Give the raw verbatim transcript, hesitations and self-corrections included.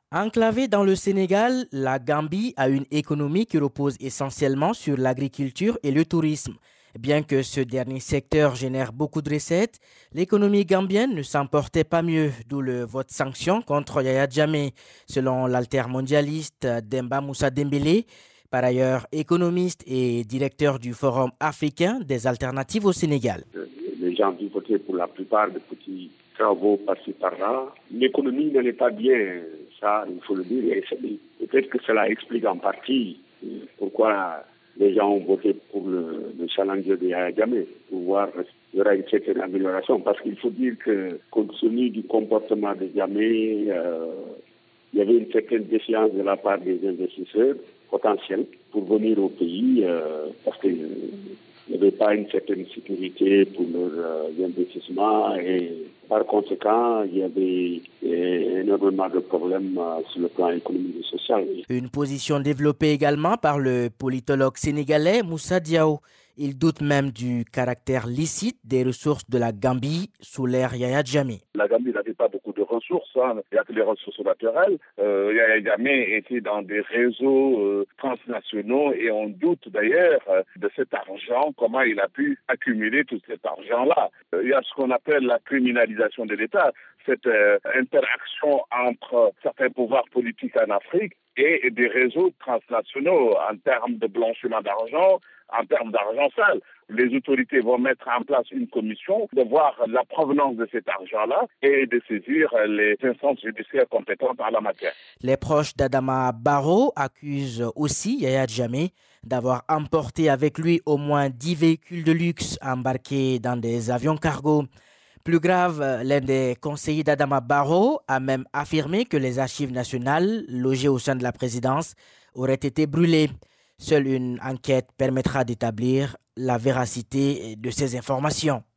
Enclavée dans le Sénégal, la Gambie a une économie qui repose essentiellement sur l'agriculture et le tourisme. Bien que ce dernier secteur génère beaucoup de recettes, l'économie gambienne ne s'en portait pas mieux, d'où le vote sanction contre Yaya Jammeh, selon l'altermondialiste Demba Moussa Dembélé, par ailleurs économiste et directeur du Forum africain des alternatives au Sénégal. Les gens ont voté pour la plupart des petits travaux par-ci par-là. L'économie n'allait pas bien, ça il faut le dire, et peut-être que cela explique en partie pourquoi les gens ont voté pour le, le challenger de Yaya Jammeh, pour voir s'il y aura une certaine amélioration. Parce qu'il faut dire que, compte tenu du comportement de Jammeh, euh, il y avait une certaine défiance de la part des investisseurs potentiels pour venir au pays, euh, parce qu'il n'y avait pas une certaine sécurité pour leurs euh, investissements et par conséquent, il y avait euh, énormément de problèmes euh, sur le plan économique et social. Une position développée également par le politologue sénégalais Moussa Diaw. Il doute même du caractère licite des ressources de la Gambie sous l'ère Yaya Jammeh. La Gambie n'avait pas beaucoup de ressources, hein. Il n'y a que les ressources naturelles. Euh, Yaya Jammeh était dans des réseaux euh, transnationaux et on doute d'ailleurs euh, de cet argent, comment il a pu accumuler tout cet argent-là. Euh, il y a ce qu'on appelle la criminalisation de l'État, cette euh, interaction entre certains pouvoirs politiques en Afrique et des réseaux transnationaux en termes de blanchiment d'argent, en termes d'argent sale. Les autorités vont mettre en place une commission de voir la provenance de cet argent-là et de saisir les instances judiciaires compétentes en la matière. Les proches d'Adama Barrow accusent aussi Yaya Jammeh d'avoir emporté avec lui au moins dix véhicules de luxe embarqués dans des avions cargo. Plus grave, l'un des conseillers d'Adama Barrow a même affirmé que les archives nationales logées au sein de la présidence auraient été brûlées. Seule une enquête permettra d'établir la véracité de ces informations.